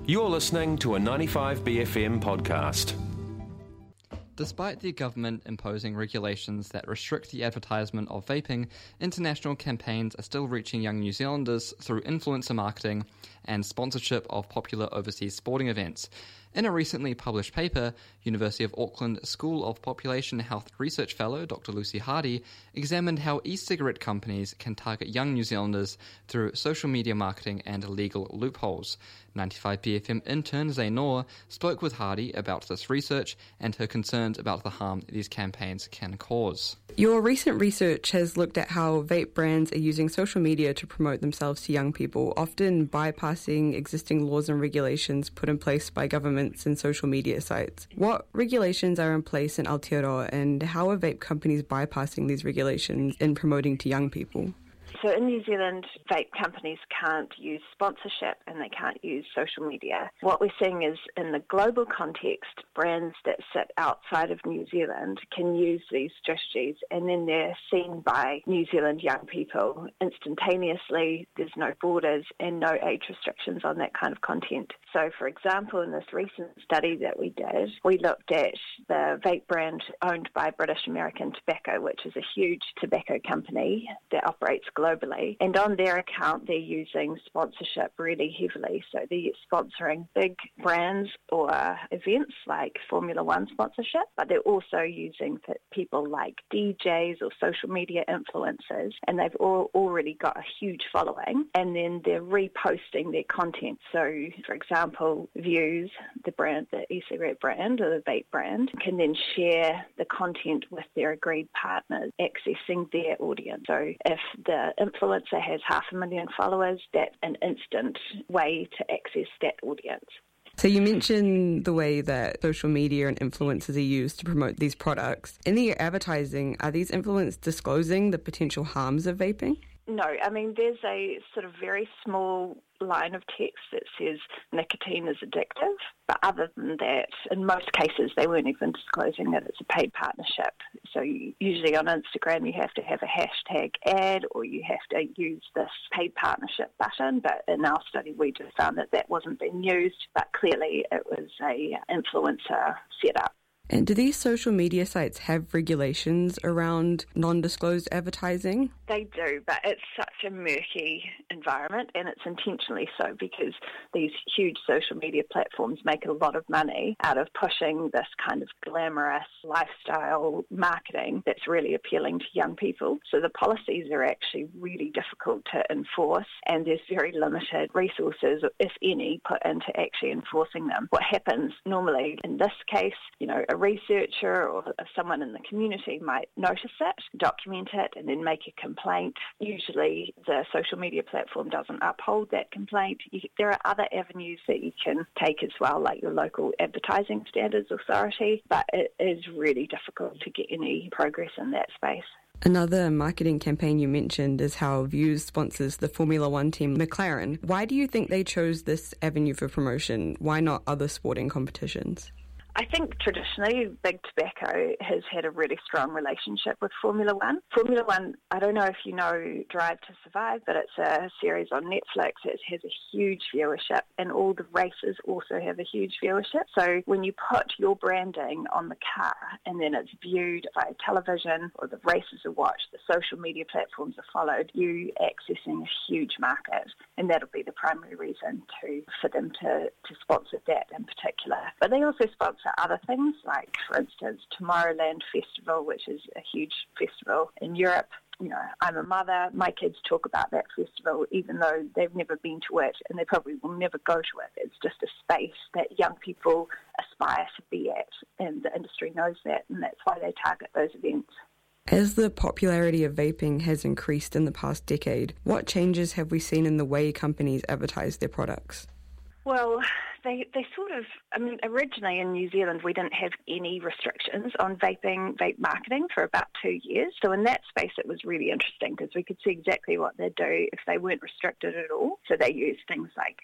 You're listening to a 95BFM podcast. Despite the government imposing regulations that restrict the advertisement of vaping, international campaigns are still reaching young New Zealanders through influencer marketing and sponsorship of popular overseas sporting events. In a recently published paper, University of Auckland School of Population Health Research Fellow Dr. Lucy Hardy examined how e-cigarette companies can target young New Zealanders through social media marketing and legal loopholes. 95BFM intern Zay Noor spoke with Hardy about this research and her concerns about the harm these campaigns can cause. Your recent research has looked at how vape brands are using social media to promote themselves to young people, often bypassing existing laws and regulations put in place by governments and social media sites. What regulations are in place in Aotearoa, and how are vape companies bypassing these regulations in promoting to young people? So in New Zealand, vape companies can't use sponsorship and they can't use social media. What we're seeing is in the global context, brands that sit outside of New Zealand can use these strategies and then they're seen by New Zealand young people instantaneously. There's no borders and no age restrictions on that kind of content. So for example, in this recent study that we did, we looked at the vape brand owned by British American Tobacco, which is a huge tobacco company that operates globally. And on their account, they're using sponsorship really heavily. So they're sponsoring big brands or events like Formula One sponsorship, but they're also using people like DJs or social media influencers, and they've already got a huge following, and then they're reposting their content. So, for example, Views, the brand, the e-cigarette brand or the vape brand, can then share the content with their agreed partners, accessing their audience. So if the influencer has 500,000 followers, that's an instant way to access that audience. So you mentioned the way that social media and influencers are used to promote these products. In the advertising, are these influencers disclosing the potential harms of vaping? No, I mean, there's a sort of very small line of text that says nicotine is addictive, but other than that, in most cases, they weren't even disclosing that it's a paid partnership. So usually on Instagram, you have to have a hashtag ad or you have to use this paid partnership button, but in our study, we just found that that wasn't being used, but clearly it was a influencer setup. And do these social media sites have regulations around non-disclosed advertising? They do, but it's such a murky environment, and it's intentionally so because these huge social media platforms make a lot of money out of pushing this kind of glamorous lifestyle marketing that's really appealing to young people. So the policies are actually really difficult to enforce, and there's very limited resources, if any, put into actually enforcing them. What happens normally in this case, a researcher or someone in the community might notice it, document it, and then make a complaint. Usually the social media platform doesn't uphold that complaint. There are other avenues that you can take as well, like your local advertising standards authority, but it is really difficult to get any progress in that space. Another marketing campaign you mentioned is how Views sponsors the Formula One team McLaren. Why do you think they chose this avenue for promotion? Why not other sporting competitions? I think traditionally Big Tobacco has had a really strong relationship with Formula One. Formula One, I don't know if you know Drive to Survive, but it's a series on Netflix. It has a huge viewership, and all the races also have a huge viewership. So when you put your branding on the car and then it's viewed by television or the races are watched, the social media platforms are followed, you're accessing a huge market, and that'll be the primary reason for them to sponsor that in particular. But they also sponsor other things, like, for instance, Tomorrowland Festival, which is a huge festival in Europe. I'm a mother. My kids talk about that festival, even though they've never been to it, and they probably will never go to it. It's just a space that young people aspire to be at, and the industry knows that, and that's why they target those events. As the popularity of vaping has increased in the past decade, what changes have we seen in the way companies advertise their products? Well, they sort of, originally in New Zealand we didn't have any restrictions on vape marketing for about 2 years. So in that space it was really interesting because we could see exactly what they'd do if they weren't restricted at all. So they used things like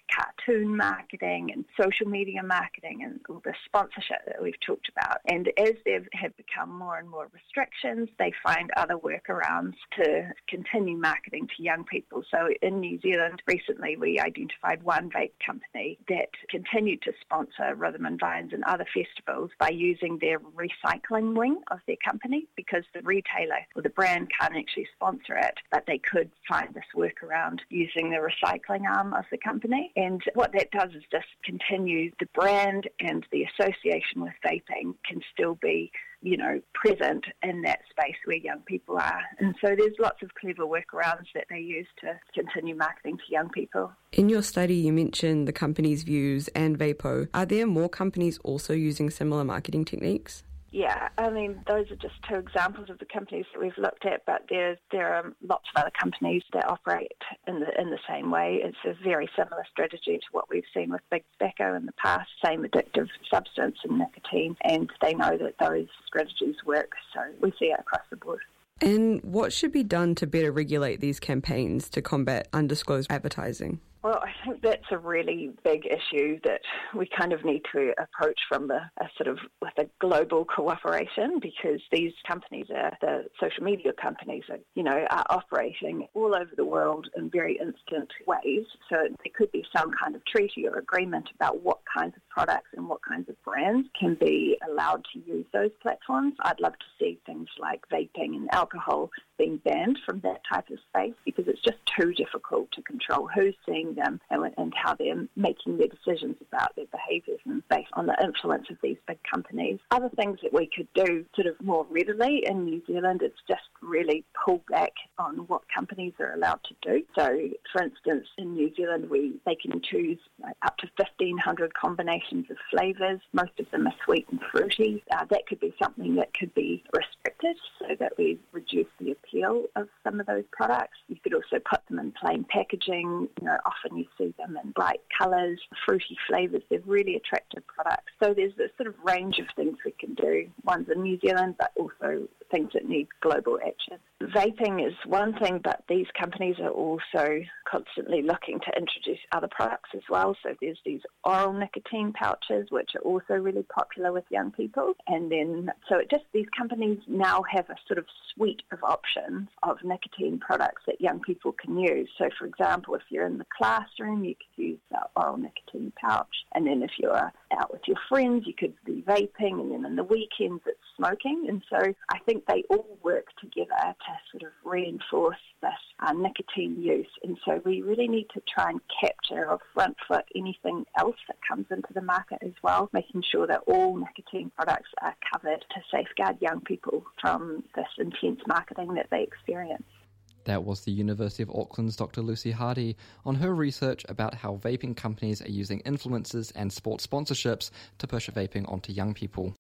cartoon marketing and social media marketing and all the sponsorship that we've talked about. And as there have become more and more restrictions, they find other workarounds to continue marketing to young people. So in New Zealand, recently we identified one vape company that continued to sponsor Rhythm and Vines and other festivals by using their recycling wing of their company, because the retailer or the brand can't actually sponsor it, but they could find this workaround using the recycling arm of the company. And what that does is just continue the brand, and the association with vaping can still be, present in that space where young people are. And so there's lots of clever workarounds that they use to continue marketing to young people. In your study, you mentioned the company's Vuse and Vapo. Are there more companies also using similar marketing techniques? Yeah, those are just two examples of the companies that we've looked at, but there are lots of other companies that operate in the same way. It's a very similar strategy to what we've seen with Big Tobacco in the past, same addictive substance and nicotine, and they know that those strategies work, so we see it across the board. And what should be done to better regulate these campaigns to combat undisclosed advertising? Well, I think that's a really big issue that we kind of need to approach from with a global cooperation, because these companies the social media companies are operating all over the world in very instant ways. So there could be some kind of treaty or agreement about what kinds of products and what kinds of brands can be allowed to use those platforms. I'd love to see things like vaping and alcohol being banned from that type of space, because it's just too difficult to control who's seeing them and how they're making their decisions about their behaviours, and based on the influence of these big companies. Other things that we could do sort of more readily in New Zealand is just really pull back on what companies are allowed to do. So, for instance, in New Zealand, they can choose up to 1,500 combinations of flavours. Most of them are sweet and fruity. That could be something that could be restricted so that we reduce the appeal of some of those products. You could also put them in plain packaging. Often you see them in bright colours, fruity flavours. They're really attractive products. So there's a sort of range of things we can do. One's in New Zealand, but also things that need global action. Vaping is one thing, but these companies are also constantly looking to introduce other products as well. So there's these oral nicotine pouches, which are also really popular with young people. And then, these companies now have a sort of suite of options of nicotine products that young people can use. So, for example, if you're in the classroom, you could use the oral nicotine pouch. And then if you're out with your friends, you could be vaping. And then in the weekends, it's smoking. And so I think they all work together to sort of reinforce this nicotine use. And so we really need to try and capture or front foot anything else that comes into the market as well, making sure that all nicotine products are covered to safeguard young people from this intense marketing that they experience. That was the University of Auckland's Dr. Lucy Hardy on her research about how vaping companies are using influencers and sports sponsorships to push vaping onto young people.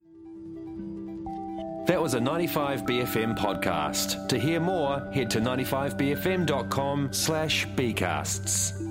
That was a 95BFM podcast. To hear more, head to 95bfm.com/bcasts.